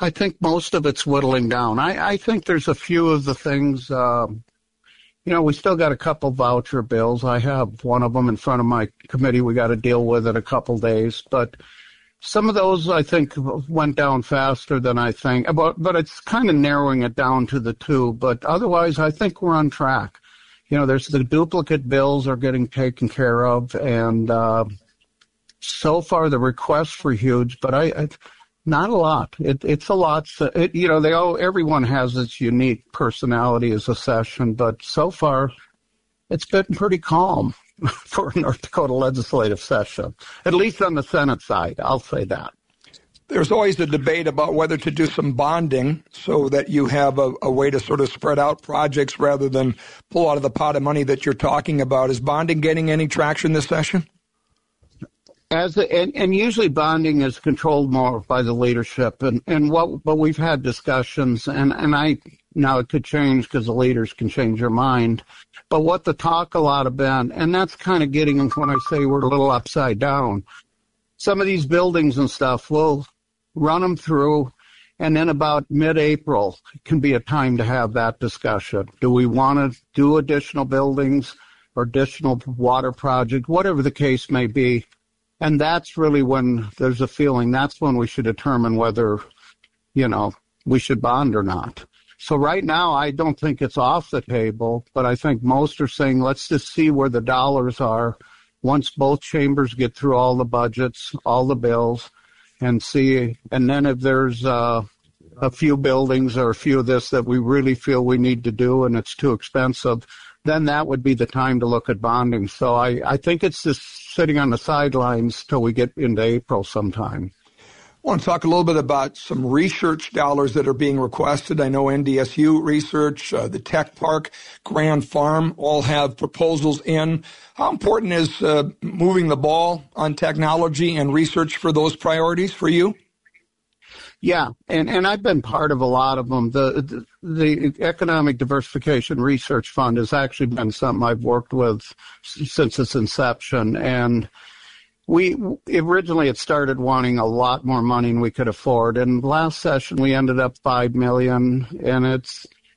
I think most of it's whittling down. I think there's a few of the things, we still got a couple voucher bills. I have one of them in front of my committee we got to deal with in a couple days. But some of those, I think, went down faster than I think. But it's kind of narrowing it down to the two. But otherwise, I think we're on track. There's the duplicate bills are getting taken care of. And so far, the requests were huge. But not a lot. It's a lot. Everyone has its unique personality as a session, but so far it's been pretty calm for a North Dakota legislative session, at least on the Senate side. I'll say that. There's always a debate about whether to do some bonding so that you have a way to sort of spread out projects rather than pull out of the pot of money that you're talking about. Is bonding getting any traction this session? And usually bonding is controlled more by the leadership, but we've had discussions, and now it could change because the leaders can change their mind. But what the talk a lot have been, and that's kind of getting when I say we're a little upside down. Some of these buildings and stuff, we'll run them through, and then about mid-April can be a time to have that discussion. Do we want to do additional buildings or additional water project, whatever the case may be? And that's really when there's a feeling that's when we should determine whether, we should bond or not. So right now, I don't think it's off the table, but I think most are saying let's just see where the dollars are once both chambers get through all the budgets, all the bills, and see. And then if there's a few buildings or a few of this that we really feel we need to do and it's too expensive, then that would be the time to look at bonding. So I think it's just sitting on the sidelines till we get into April sometime. I want to talk a little bit about some research dollars that are being requested. I know NDSU research, the Tech Park, Grand Farm all have proposals in. How important is moving the ball on technology and research for those priorities for you? Yeah, and I've been part of a lot of them. The Economic Diversification Research Fund has actually been something I've worked with since its inception. And we originally it started wanting a lot more money than we could afford. And last session we ended up $5 million, and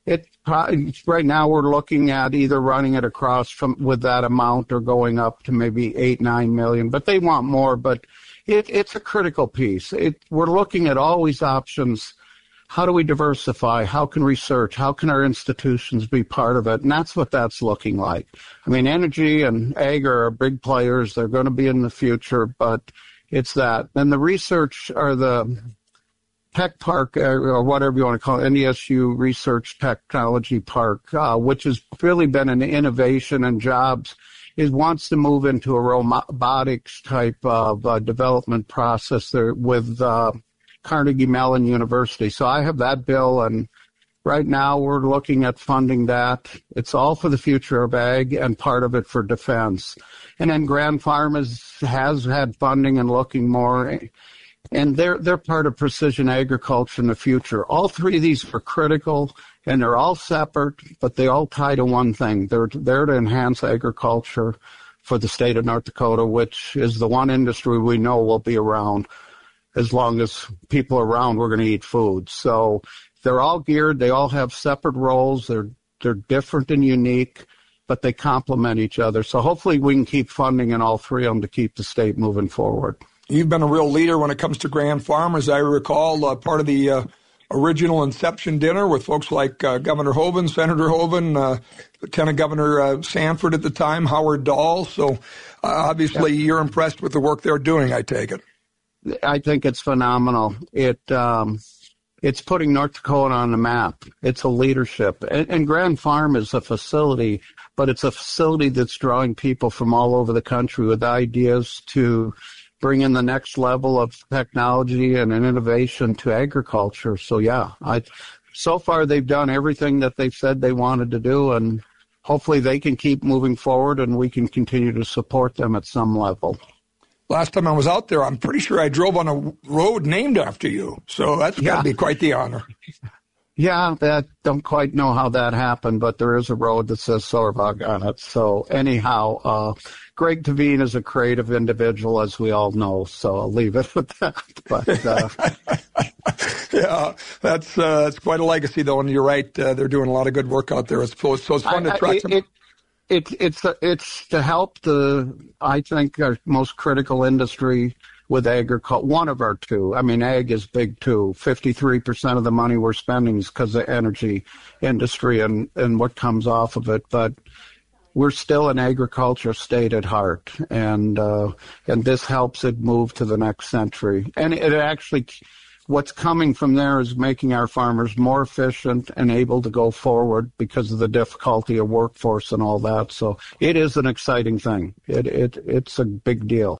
right now we're looking at either running it across with that amount or going up to maybe $8-9 million. But they want more, but it's a critical piece. We're looking at all these options. How do we diversify? How can research? How can our institutions be part of it? And that's what that's looking like. I mean, energy and ag are big players. They're going to be in the future, but it's that. And the research or the Tech Park, or whatever you want to call it, NDSU Research Technology Park, which has really been an innovation and jobs, wants to move into a robotics type of development process there with Carnegie Mellon University. So I have that bill, and right now we're looking at funding that. It's all for the future of ag and part of it for defense. And then Grand Farm has had funding and looking more, and they're part of precision agriculture in the future. All three of these are critical, and they're all separate, but they all tie to one thing. They're there to enhance agriculture for the state of North Dakota, which is the one industry we know will be around. As long as people are around, we're going to eat food. So they're all geared. They all have separate roles. They're different and unique, but they complement each other. So hopefully we can keep funding in all three of them to keep the state moving forward. You've been a real leader when it comes to Grand Farm, as I recall, part of the original inception dinner with folks like Governor Hoeven, Senator Hoeven, Lieutenant Governor Sanford at the time, Howard Dahl. So obviously You're impressed with the work they're doing, I take it. I think it's phenomenal. It's putting North Dakota on the map. It's a leadership. And Grand Farm is a facility, but it's a facility that's drawing people from all over the country with ideas to bring in the next level of technology and an innovation to agriculture. So, yeah, so far they've done everything that they've said they wanted to do, and hopefully they can keep moving forward and we can continue to support them at some level. Last time I was out there, I'm pretty sure I drove on a road named after you. So that's got to be quite the honor. Yeah, that don't quite know how that happened, but there is a road that says Sorbog on it. So anyhow, Greg Devine is a creative individual, as we all know. So I'll leave it with that. But yeah, that's quite a legacy, though. And you're right, they're doing a lot of good work out there. So it's fun to track them. It's to help I think, our most critical industry with agriculture, one of our two. I mean, ag is big too. 53% of the money we're spending is because of the energy industry and what comes off of it. But we're still an agriculture state at heart, and this helps it move to the next century. And it actually, what's coming from there is making our farmers more efficient and able to go forward because of the difficulty of workforce and all that. So it is an exciting thing. It's a big deal.